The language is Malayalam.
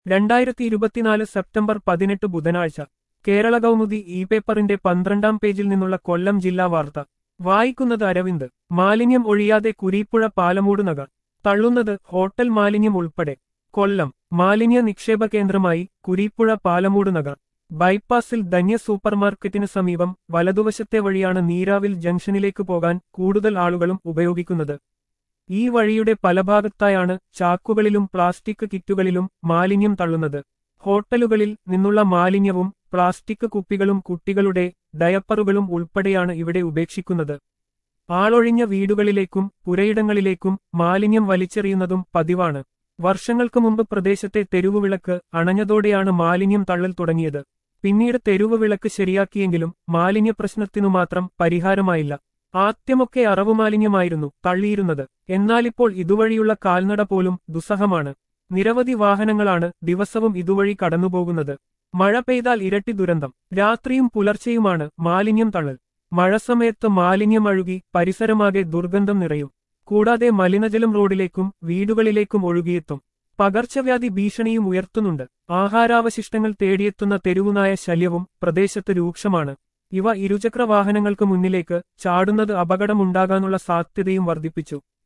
2024 സെപ്റ്റംബർ 18 ബുധനാഴ്ച കേരള കൗമുദി ഈ പേപ്പറിന്റെ 12-ാം പേജിൽ നിന്നുള്ള കൊല്ലം ജില്ലാ വാർത്ത വായിക്കുന്നത് അരവിന്ദ്. മാലിന്യം ഒഴിയാതെ കുരീപ്പുഴ പാലമൂട് തള്ളുന്നത് ഹോട്ടൽ മാലിന്യം ഉൾപ്പെടെ. കൊല്ലം മാലിന്യ നിക്ഷേപ കേന്ദ്രമായി കുരീപ്പുഴ പാലമൂട് ബൈപ്പാസിൽ ധന്യ സൂപ്പർമാർക്കറ്റിന് സമീപം വലതുവശത്തെ വഴിയാണ് നീരാവിൽ ജംഗ്ഷനിലേക്ക് പോകാൻ കൂടുതൽ ആളുകളും ഉപയോഗിക്കുന്നത്. ഈ വഴിയുടെ പല ഭാഗത്തായാണ് ചാക്കുകളിലും പ്ലാസ്റ്റിക് കിറ്റുകളിലും മാലിന്യം തള്ളുന്നത്. ഹോട്ടലുകളിൽ നിന്നുള്ള മാലിന്യവും പ്ലാസ്റ്റിക് കുപ്പികളും കുട്ടികളുടെ ഡയപ്പറുകളും ഉൾപ്പെടെയാണ് ഇവിടെ ഉപേക്ഷിക്കുന്നത്. ആളൊഴിഞ്ഞ വീടുകളിലേക്കും പുരയിടങ്ങളിലേക്കും മാലിന്യം വലിച്ചെറിയുന്നതും പതിവാണ്. വർഷങ്ങൾക്ക് മുമ്പ് പ്രദേശത്തെ തെരുവുവിളക്ക് അണഞ്ഞതോടെയാണ് മാലിന്യം തള്ളൽ തുടങ്ങിയത്. പിന്നീട് തെരുവുവിളക്ക് ശരിയാക്കിയെങ്കിലും മാലിന്യ പ്രശ്നത്തിനു മാത്രം പരിഹാരമായില്ല. ആദ്യമൊക്കെ അറവുമാലിന്യമായിരുന്നു തള്ളിയിരുന്നത്. എന്നാലിപ്പോൾ ഇതുവഴിയുള്ള കാൽനട പോലും ദുസ്സഹമാണ്. നിരവധി വാഹനങ്ങളാണ് ദിവസവും ഇതുവഴി കടന്നുപോകുന്നത്. മഴ പെയ്താൽ ഇരട്ടി ദുരന്തം. രാത്രിയും പുലർച്ചെയുമാണ് മാലിന്യം തള്ളൽ. മഴ സമയത്ത് മാലിന്യം അഴുകി പരിസരമാകെ ദുർഗന്ധം നിറയും. കൂടാതെ മലിനജലം റോഡിലേക്കും വീടുകളിലേക്കും ഒഴുകിയെത്തും. പകർച്ചവ്യാധി ഭീഷണിയും ഉയർത്തുന്നുണ്ട്. ആഹാരാവശിഷ്ടങ്ങൾ തേടിയെത്തുന്ന തെരുവുനായ ശല്യവും പ്രദേശത്ത് രൂക്ഷമാണ്. ഇവ ഇരുചക്ര വാഹനങ്ങൾക്ക് മുന്നിലേക്ക് ചാടുന്നത് അപകടമുണ്ടാകാനുള്ള സാധ്യതയും വർദ്ധിപ്പിച്ചു.